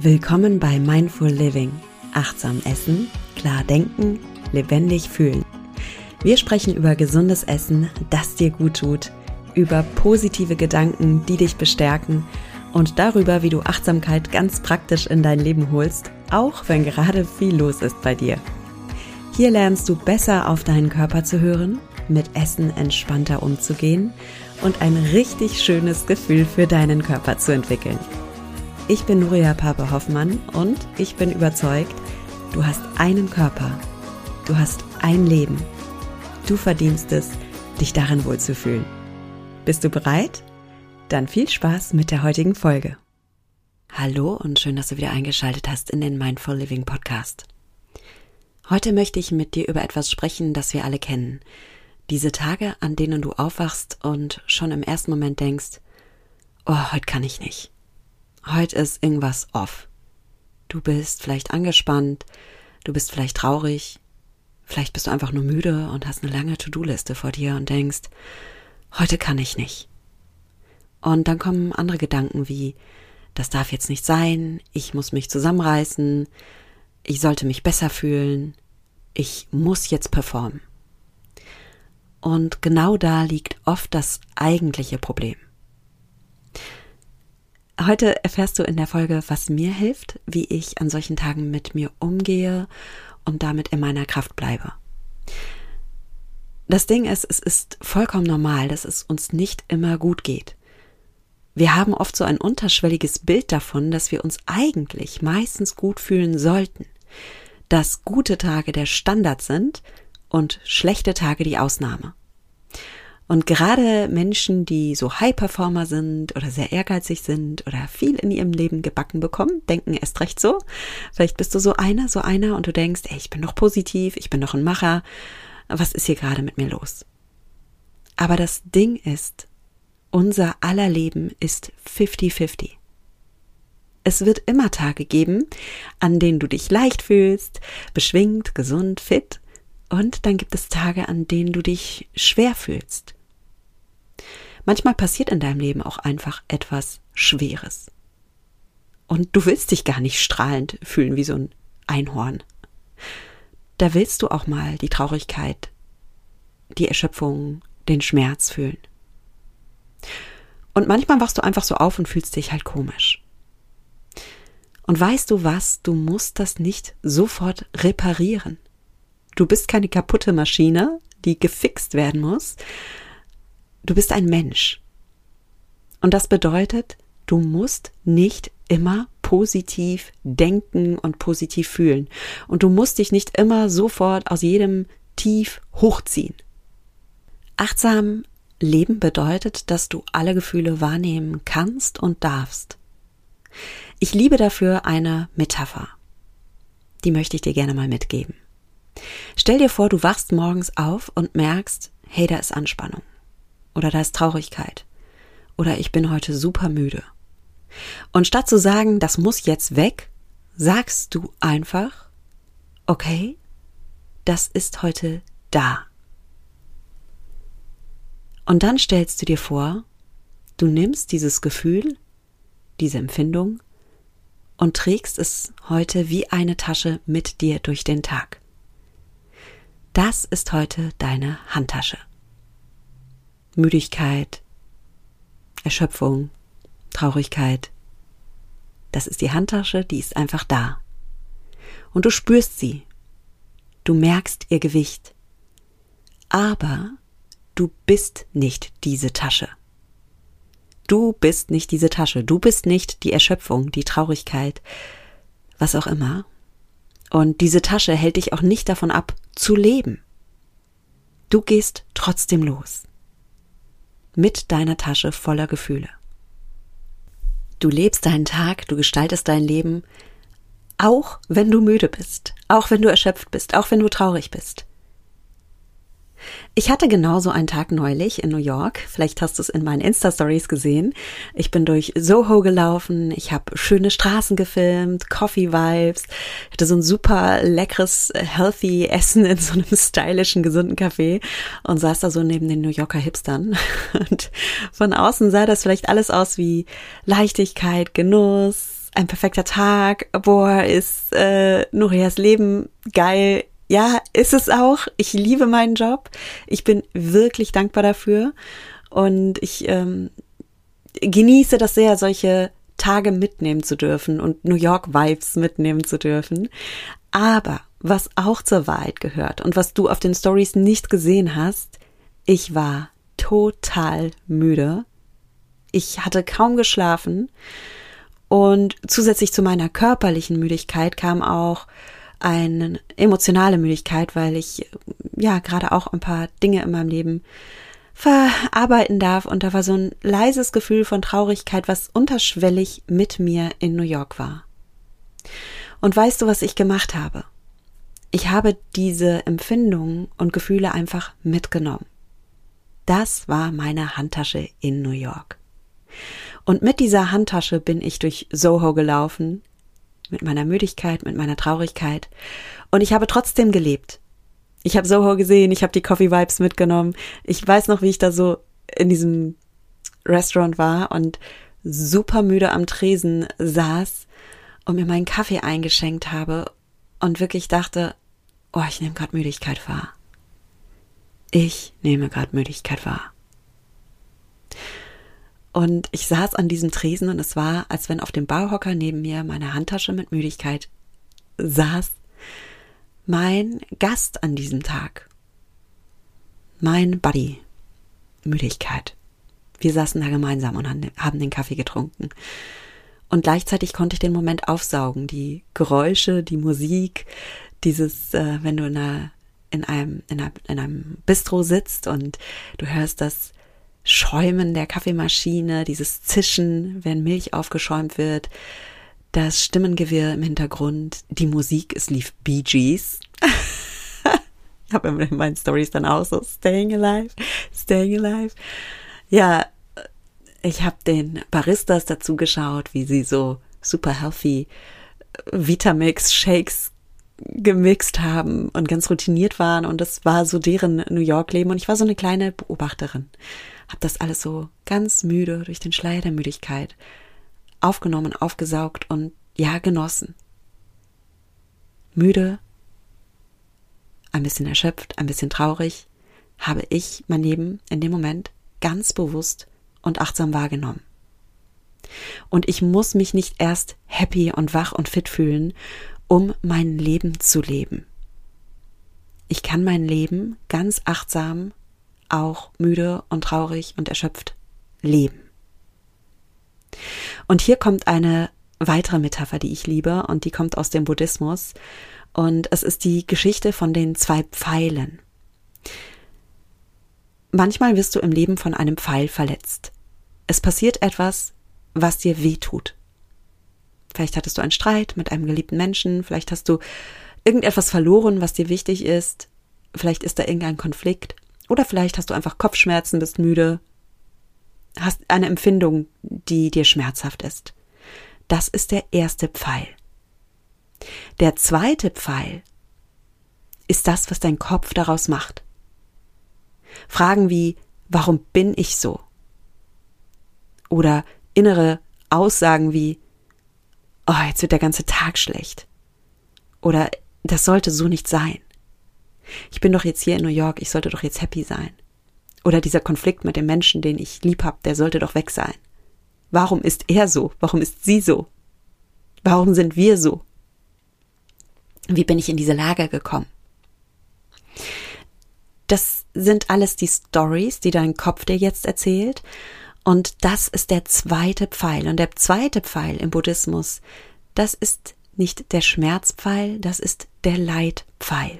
Willkommen bei Mindful Living. Achtsam essen, klar denken, lebendig fühlen. Wir sprechen über gesundes Essen, das dir gut tut, über positive Gedanken, die dich bestärken und darüber, wie du Achtsamkeit ganz praktisch in dein Leben holst, auch wenn gerade viel los ist bei dir. Hier lernst du besser auf deinen Körper zu hören, mit Essen entspannter umzugehen und ein richtig schönes Gefühl für deinen Körper zu entwickeln. Ich bin Nuria Pape-Hoffmann und ich bin überzeugt, du hast einen Körper, du hast ein Leben. Du verdienst es, dich darin wohlzufühlen. Bist du bereit? Dann viel Spaß mit der heutigen Folge. Hallo und schön, dass du wieder eingeschaltet hast in den Mindful Living Podcast. Heute möchte ich mit dir über etwas sprechen, das wir alle kennen. Diese Tage, an denen du aufwachst und schon im ersten Moment denkst, oh, heute kann ich nicht. Heute ist irgendwas off. Du bist vielleicht angespannt, du bist vielleicht traurig, vielleicht bist du einfach nur müde und hast eine lange To-Do-Liste vor dir und denkst, heute kann ich nicht. Und dann kommen andere Gedanken wie, das darf jetzt nicht sein, ich muss mich zusammenreißen, ich sollte mich besser fühlen, ich muss jetzt performen. Und genau da liegt oft das eigentliche Problem. Heute erfährst du in der Folge, was mir hilft, wie ich an solchen Tagen mit mir umgehe und damit in meiner Kraft bleibe. Das Ding ist, es ist vollkommen normal, dass es uns nicht immer gut geht. Wir haben oft so ein unterschwelliges Bild davon, dass wir uns eigentlich meistens gut fühlen sollten, dass gute Tage der Standard sind und schlechte Tage die Ausnahme. Und gerade Menschen, die so High-Performer sind oder sehr ehrgeizig sind oder viel in ihrem Leben gebacken bekommen, denken erst recht so. Vielleicht bist du so einer und du denkst, ey, ich bin doch positiv, ich bin doch ein Macher. Was ist hier gerade mit mir los? Aber das Ding ist, unser aller Leben ist 50-50. Es wird immer Tage geben, an denen du dich leicht fühlst, beschwingt, gesund, fit. Und dann gibt es Tage, an denen du dich schwer fühlst. Manchmal passiert in deinem Leben auch einfach etwas Schweres. Und du willst dich gar nicht strahlend fühlen wie so ein Einhorn. Da willst du auch mal die Traurigkeit, die Erschöpfung, den Schmerz fühlen. Und manchmal wachst du einfach so auf und fühlst dich halt komisch. Und weißt du was, du musst das nicht sofort reparieren. Du bist keine kaputte Maschine, die gefixt werden muss. Du bist ein Mensch. Und das bedeutet, du musst nicht immer positiv denken und positiv fühlen. Und du musst dich nicht immer sofort aus jedem Tief hochziehen. Achtsam leben bedeutet, dass du alle Gefühle wahrnehmen kannst und darfst. Ich liebe dafür eine Metapher. Die möchte ich dir gerne mal mitgeben. Stell dir vor, du wachst morgens auf und merkst, hey, da ist Anspannung. Oder da ist Traurigkeit. Oder ich bin heute super müde. Und statt zu sagen, das muss jetzt weg, sagst du einfach, okay, das ist heute da. Und dann stellst du dir vor, du nimmst dieses Gefühl, diese Empfindung und trägst es heute wie eine Tasche mit dir durch den Tag. Das ist heute deine Handtasche. Müdigkeit, Erschöpfung, Traurigkeit. Das ist die Handtasche, die ist einfach da. Und du spürst sie. Du merkst ihr Gewicht. Aber du bist nicht diese Tasche. Du bist nicht diese Tasche. Du bist nicht die Erschöpfung, die Traurigkeit, was auch immer. Und diese Tasche hält dich auch nicht davon ab, zu leben. Du gehst trotzdem los. Mit deiner Tasche voller Gefühle. Du lebst deinen Tag, du gestaltest dein Leben, auch wenn du müde bist, auch wenn du erschöpft bist, auch wenn du traurig bist. Ich hatte genauso einen Tag neulich in New York. Vielleicht hast du es in meinen Insta-Stories gesehen. Ich bin durch Soho gelaufen, ich habe schöne Straßen gefilmt, Coffee-Vibes, hatte so ein super leckeres, healthy Essen in so einem stylischen, gesunden Café und saß da so neben den New Yorker Hipstern. Und von außen sah das vielleicht alles aus wie Leichtigkeit, Genuss, ein perfekter Tag, boah, ist Nurias Leben geil. Ja, ist es auch. Ich liebe meinen Job. Ich bin wirklich dankbar dafür und ich genieße das sehr, solche Tage mitnehmen zu dürfen und New York Vibes mitnehmen zu dürfen. Aber was auch zur Wahrheit gehört und was du auf den Stories nicht gesehen hast, ich war total müde. Ich hatte kaum geschlafen und zusätzlich zu meiner körperlichen Müdigkeit kam auch eine emotionale Müdigkeit, weil ich ja gerade auch ein paar Dinge in meinem Leben verarbeiten darf und da war so ein leises Gefühl von Traurigkeit, was unterschwellig mit mir in New York war. Und weißt du, was ich gemacht habe? Ich habe diese Empfindungen und Gefühle einfach mitgenommen. Das war meine Handtasche in New York. Und mit dieser Handtasche bin ich durch Soho gelaufen, mit meiner Müdigkeit, mit meiner Traurigkeit. Und ich habe trotzdem gelebt. Ich habe Soho gesehen, ich habe die Coffee Vibes mitgenommen. Ich weiß noch, wie ich da so in diesem Restaurant war und super müde am Tresen saß und mir meinen Kaffee eingeschenkt habe und wirklich dachte, oh, ich nehme gerade Müdigkeit wahr. Ich nehme gerade Müdigkeit wahr. Und ich saß an diesem Tresen und es war, als wenn auf dem Barhocker neben mir meine Handtasche mit Müdigkeit saß. Mein Gast an diesem Tag. Mein Buddy. Müdigkeit. Wir saßen da gemeinsam und haben den Kaffee getrunken. Und gleichzeitig konnte ich den Moment aufsaugen. Die Geräusche, die Musik, dieses, wenn du in einem Bistro sitzt und du hörst das Schäumen der Kaffeemaschine, dieses Zischen, wenn Milch aufgeschäumt wird, das Stimmengewirr im Hintergrund, die Musik, es lief Bee Gees. Ich habe in meinen Stories dann auch so Staying Alive, Staying Alive. Ja, ich habe den Baristas dazu geschaut, wie sie so super healthy Vitamix Shakes gemixt haben und ganz routiniert waren und das war so deren New York Leben und ich war so eine kleine Beobachterin. Habe das alles so ganz müde durch den Schleier der Müdigkeit aufgenommen, aufgesaugt und ja, genossen. Müde, ein bisschen erschöpft, ein bisschen traurig, habe ich mein Leben in dem Moment ganz bewusst und achtsam wahrgenommen. Und ich muss mich nicht erst happy und wach und fit fühlen, um mein Leben zu leben. Ich kann mein Leben ganz achtsam, auch müde und traurig und erschöpft leben. Und hier kommt eine weitere Metapher, die ich liebe und die kommt aus dem Buddhismus und es ist die Geschichte von den 2 Pfeilen. Manchmal wirst du im Leben von einem Pfeil verletzt. Es passiert etwas, was dir wehtut. Vielleicht hattest du einen Streit mit einem geliebten Menschen, vielleicht hast du irgendetwas verloren, was dir wichtig ist, vielleicht ist da irgendein Konflikt oder vielleicht hast du einfach Kopfschmerzen, bist müde, hast eine Empfindung, die dir schmerzhaft ist. Das ist der erste Pfeil. Der zweite Pfeil ist das, was dein Kopf daraus macht. Fragen wie, warum bin ich so? Oder innere Aussagen wie, oh, jetzt wird der ganze Tag schlecht. Oder das sollte so nicht sein. Ich bin doch jetzt hier in New York, ich sollte doch jetzt happy sein. Oder dieser Konflikt mit dem Menschen, den ich lieb hab, der sollte doch weg sein. Warum ist er so? Warum ist sie so? Warum sind wir so? Wie bin ich in diese Lage gekommen? Das sind alles die Stories, die dein Kopf dir jetzt erzählt. Und das ist der zweite Pfeil. Und der zweite Pfeil im Buddhismus, das ist nicht der Schmerzpfeil, das ist der Leidpfeil.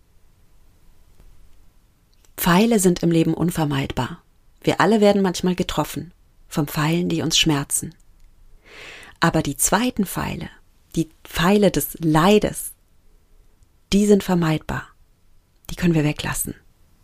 Pfeile sind im Leben unvermeidbar. Wir alle werden manchmal getroffen von Pfeilen, die uns schmerzen. Aber die zweiten Pfeile, die Pfeile des Leides, die sind vermeidbar. Die können wir weglassen.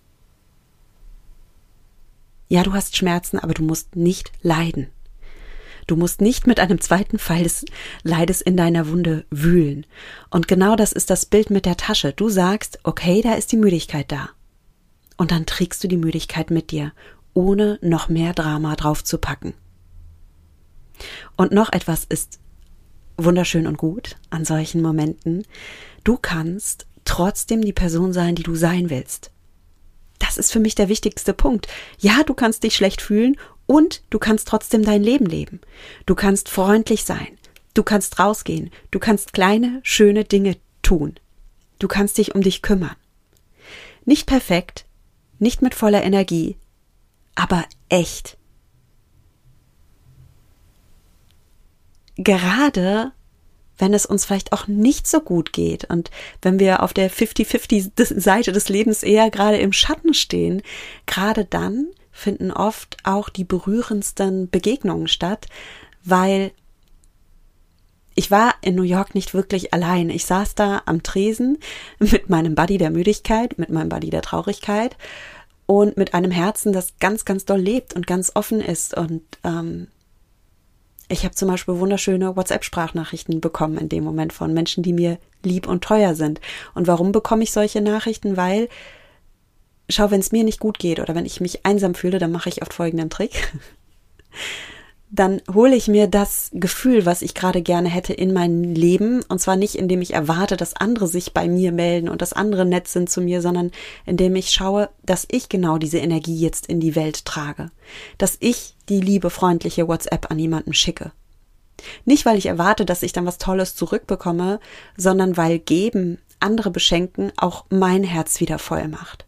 Ja, du hast Schmerzen, aber du musst nicht leiden. Du musst nicht mit einem zweiten Pfeil des Leides in deiner Wunde wühlen. Und genau das ist das Bild mit der Tasche. Du sagst, okay, da ist die Müdigkeit da. Und dann trägst du die Müdigkeit mit dir, ohne noch mehr Drama draufzupacken. Und noch etwas ist wunderschön und gut an solchen Momenten. Du kannst trotzdem die Person sein, die du sein willst. Das ist für mich der wichtigste Punkt. Ja, du kannst dich schlecht fühlen und du kannst trotzdem dein Leben leben. Du kannst freundlich sein. Du kannst rausgehen. Du kannst kleine, schöne Dinge tun. Du kannst dich um dich kümmern. Nicht perfekt, nicht mit voller Energie, aber echt. Gerade wenn es uns vielleicht auch nicht so gut geht und wenn wir auf der 50-50-Seite des Lebens eher gerade im Schatten stehen, gerade dann finden oft auch die berührendsten Begegnungen statt, weil ich war in New York nicht wirklich allein. Ich saß da am Tresen mit meinem Buddy der Müdigkeit, mit meinem Buddy der Traurigkeit und mit einem Herzen, das ganz, ganz doll lebt und ganz offen ist. Und ich habe zum Beispiel wunderschöne WhatsApp-Sprachnachrichten bekommen in dem Moment von Menschen, die mir lieb und teuer sind. Und warum bekomme ich solche Nachrichten? Weil, schau, wenn es mir nicht gut geht oder wenn ich mich einsam fühle, dann mache ich oft folgenden Trick. Dann hole ich mir das Gefühl, was ich gerade gerne hätte, in mein Leben. Und zwar nicht, indem ich erwarte, dass andere sich bei mir melden und dass andere nett sind zu mir, sondern indem ich schaue, dass ich genau diese Energie jetzt in die Welt trage. Dass ich die liebe, freundliche WhatsApp an jemanden schicke. Nicht, weil ich erwarte, dass ich dann was Tolles zurückbekomme, sondern weil Geben, andere beschenken, auch mein Herz wieder voll macht.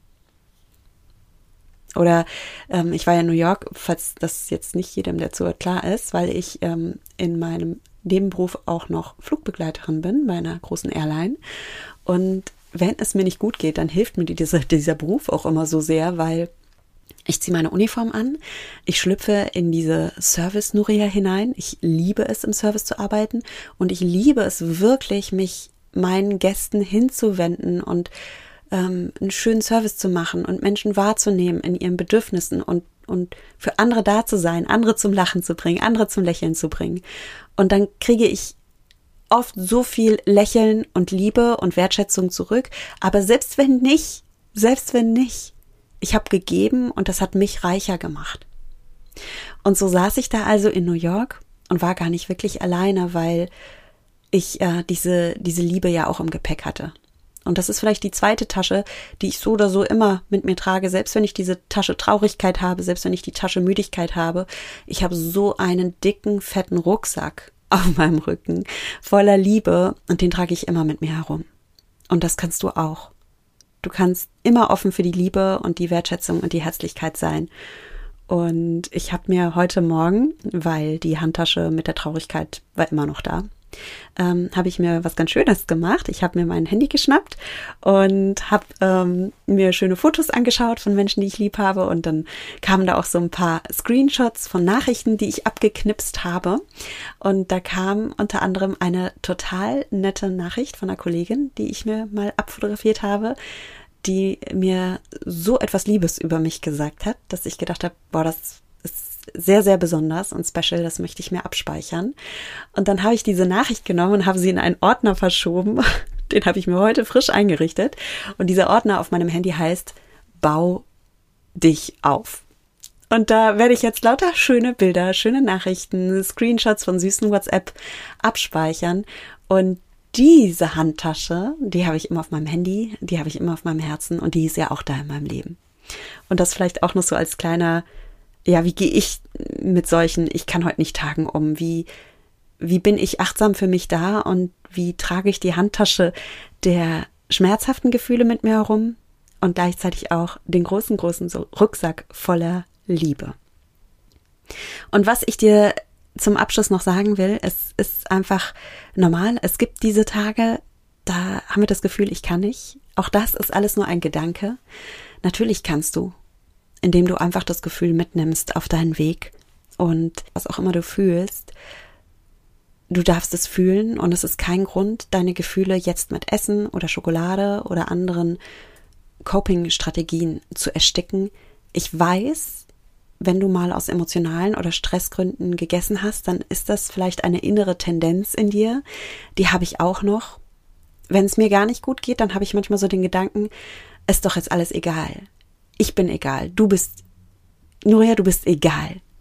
Oder ich war ja in New York, falls das jetzt nicht jedem, der zuhört, klar ist, weil ich in meinem Nebenberuf auch noch Flugbegleiterin bin bei einer großen Airline. Und wenn es mir nicht gut geht, dann hilft mir dieser Beruf auch immer so sehr, weil ich ziehe meine Uniform an, ich schlüpfe in diese Service-Nuria hinein. Ich liebe es, im Service zu arbeiten und ich liebe es wirklich, mich meinen Gästen hinzuwenden und einen schönen Service zu machen und Menschen wahrzunehmen in ihren Bedürfnissen und für andere da zu sein, andere zum Lachen zu bringen, andere zum Lächeln zu bringen. Und dann kriege ich oft so viel Lächeln und Liebe und Wertschätzung zurück. Aber selbst wenn nicht, ich habe gegeben und das hat mich reicher gemacht. Und so saß ich da also in New York und war gar nicht wirklich alleine, weil ich diese Liebe ja auch im Gepäck hatte. Und das ist vielleicht die zweite Tasche, die ich so oder so immer mit mir trage, selbst wenn ich diese Tasche Traurigkeit habe, selbst wenn ich die Tasche Müdigkeit habe. Ich habe so einen dicken, fetten Rucksack auf meinem Rücken voller Liebe und den trage ich immer mit mir herum. Und das kannst du auch. Du kannst immer offen für die Liebe und die Wertschätzung und die Herzlichkeit sein. Und ich habe mir heute Morgen, weil die Handtasche mit der Traurigkeit war immer noch da, habe ich mir was ganz Schönes gemacht. Ich habe mir mein Handy geschnappt und habe mir schöne Fotos angeschaut von Menschen, die ich lieb habe. Und dann kamen da auch so ein paar Screenshots von Nachrichten, die ich abgeknipst habe. Und da kam unter anderem eine total nette Nachricht von einer Kollegin, die ich mir mal abfotografiert habe, die mir so etwas Liebes über mich gesagt hat, dass ich gedacht habe, boah, das ist sehr, sehr besonders und special, das möchte ich mir abspeichern. Und dann habe ich diese Nachricht genommen und habe sie in einen Ordner verschoben. Den habe ich mir heute frisch eingerichtet. Und dieser Ordner auf meinem Handy heißt Bau dich auf. Und da werde ich jetzt lauter schöne Bilder, schöne Nachrichten, Screenshots von süßen WhatsApp abspeichern. Und diese Handtasche, die habe ich immer auf meinem Handy, die habe ich immer auf meinem Herzen und die ist ja auch da in meinem Leben. Und das vielleicht auch noch so als kleiner, ja, wie gehe ich mit solchen, ich kann heute nicht tagen um, wie bin ich achtsam für mich da und wie trage ich die Handtasche der schmerzhaften Gefühle mit mir herum und gleichzeitig auch den großen Rucksack voller Liebe. Und was ich dir zum Abschluss noch sagen will, es ist einfach normal, es gibt diese Tage, da haben wir das Gefühl, ich kann nicht. Auch das ist alles nur ein Gedanke. Natürlich kannst du, indem du einfach das Gefühl mitnimmst auf deinen Weg und was auch immer du fühlst, du darfst es fühlen und es ist kein Grund, deine Gefühle jetzt mit Essen oder Schokolade oder anderen Coping-Strategien zu ersticken. Ich weiß, wenn du mal aus emotionalen oder Stressgründen gegessen hast, dann ist das vielleicht eine innere Tendenz in dir. Die habe ich auch noch. Wenn es mir gar nicht gut geht, dann habe ich manchmal so den Gedanken, ist doch jetzt alles egal. Ich bin egal. Du bist egal.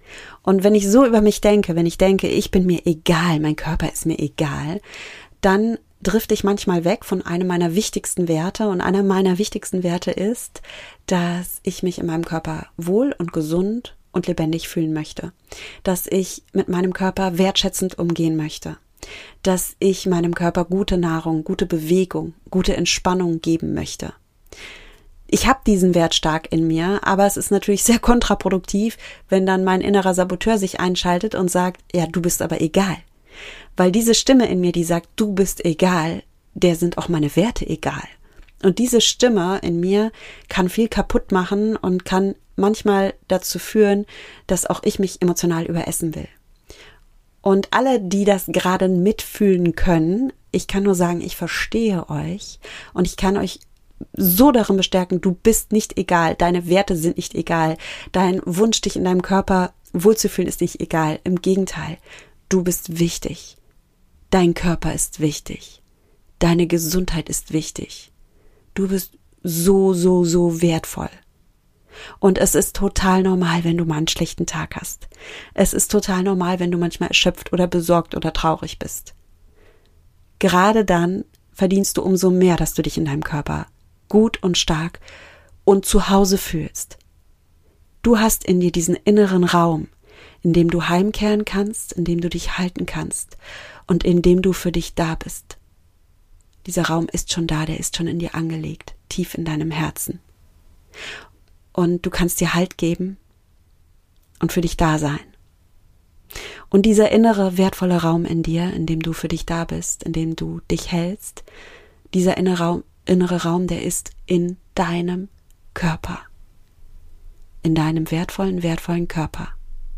Und wenn ich so über mich denke, wenn ich denke, ich bin mir egal, mein Körper ist mir egal, dann drifte ich manchmal weg von einem meiner wichtigsten Werte. Und einer meiner wichtigsten Werte ist, dass ich mich in meinem Körper wohl und gesund und lebendig fühlen möchte. Dass ich mit meinem Körper wertschätzend umgehen möchte. Dass ich meinem Körper gute Nahrung, gute Bewegung, gute Entspannung geben möchte. Ich habe diesen Wert stark in mir, aber es ist natürlich sehr kontraproduktiv, wenn dann mein innerer Saboteur sich einschaltet und sagt, ja, du bist aber egal. Weil diese Stimme in mir, die sagt, du bist egal, der sind auch meine Werte egal. Und diese Stimme in mir kann viel kaputt machen und kann manchmal dazu führen, dass auch ich mich emotional überessen will. Und alle, die das gerade mitfühlen können, ich kann nur sagen, ich verstehe euch und ich kann euch so darin bestärken, du bist nicht egal, deine Werte sind nicht egal, dein Wunsch, dich in deinem Körper wohlzufühlen, ist nicht egal. Im Gegenteil, du bist wichtig. Dein Körper ist wichtig. Deine Gesundheit ist wichtig. Du bist so wertvoll. Und es ist total normal, wenn du mal einen schlechten Tag hast. Es ist total normal, wenn du manchmal erschöpft oder besorgt oder traurig bist. Gerade dann verdienst du umso mehr, dass du dich in deinem Körper gut und stark und zu Hause fühlst. Du hast in dir diesen inneren Raum, in dem du heimkehren kannst, in dem du dich halten kannst und in dem du für dich da bist. Dieser Raum ist schon da, der ist schon in dir angelegt, tief in deinem Herzen. Und du kannst dir Halt geben und für dich da sein. Und dieser innere, wertvolle Raum in dir, in dem du für dich da bist, in dem du dich hältst, dieser innere Raum, der ist in deinem Körper. In deinem wertvollen Körper.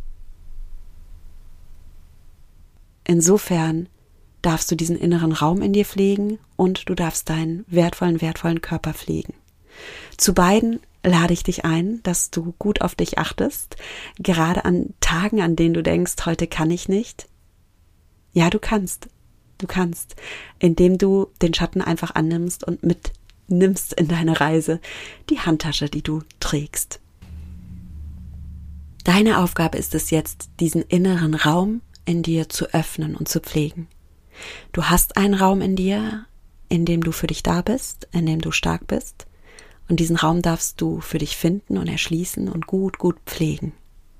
Insofern darfst du diesen inneren Raum in dir pflegen und du darfst deinen wertvollen Körper pflegen. Zu beiden lade ich dich ein, dass du gut auf dich achtest, gerade an Tagen, an denen du denkst, heute kann ich nicht. Ja, du kannst, indem du den Schatten einfach annimmst und mitnimmst in deine Reise, die Handtasche, die du trägst. Deine Aufgabe ist es jetzt, diesen inneren Raum in dir zu öffnen und zu pflegen. Du hast einen Raum in dir, in dem du für dich da bist, in dem du stark bist. Und diesen Raum darfst du für dich finden und erschließen und gut pflegen.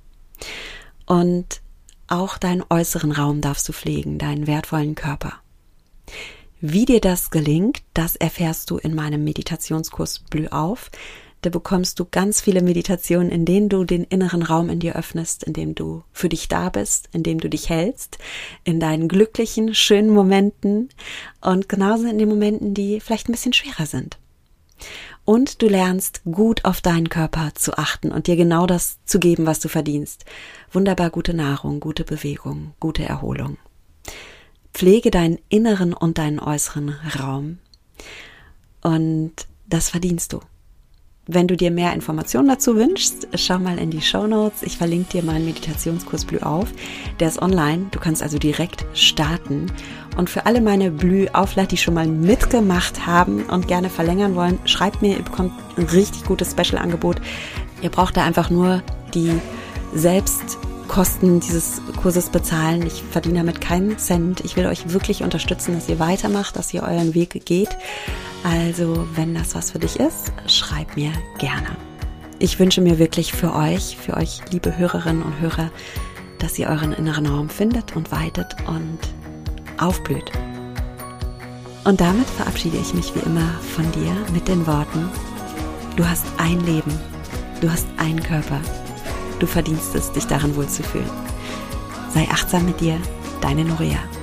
Und auch deinen äußeren Raum darfst du pflegen, deinen wertvollen Körper. Wie dir das gelingt, das erfährst du in meinem Meditationskurs Blüh auf. Da bekommst du ganz viele Meditationen, in denen du den inneren Raum in dir öffnest, in dem du für dich da bist, in dem du dich hältst, in deinen glücklichen, schönen Momenten und genauso in den Momenten, die vielleicht ein bisschen schwerer sind. Und du lernst gut auf deinen Körper zu achten und dir genau das zu geben, was du verdienst. Wunderbar gute Nahrung, gute Bewegung, gute Erholung. Pflege deinen inneren und deinen äußeren Raum und das verdienst du. Wenn du dir mehr Informationen dazu wünschst, schau mal in die Shownotes. Ich verlinke dir meinen Meditationskurs Blüh auf. Der ist online. Du kannst also direkt starten. Und für alle meine Blüh-Auflader, die schon mal mitgemacht haben und gerne verlängern wollen, schreibt mir, ihr bekommt ein richtig gutes Special-Angebot. Ihr braucht da einfach nur die Selbstkosten dieses Kurses bezahlen. Ich verdiene damit keinen Cent. Ich will euch wirklich unterstützen, dass ihr weitermacht, dass ihr euren Weg geht. Also, wenn das was für dich ist, schreib mir gerne. Ich wünsche mir wirklich für euch liebe Hörerinnen und Hörer, dass ihr euren inneren Raum findet und weitet und aufblüht. Und damit verabschiede ich mich wie immer von dir mit den Worten: Du hast ein Leben, du hast einen Körper, du verdienst es, dich darin wohlzufühlen. Sei achtsam mit dir, deine Nuria.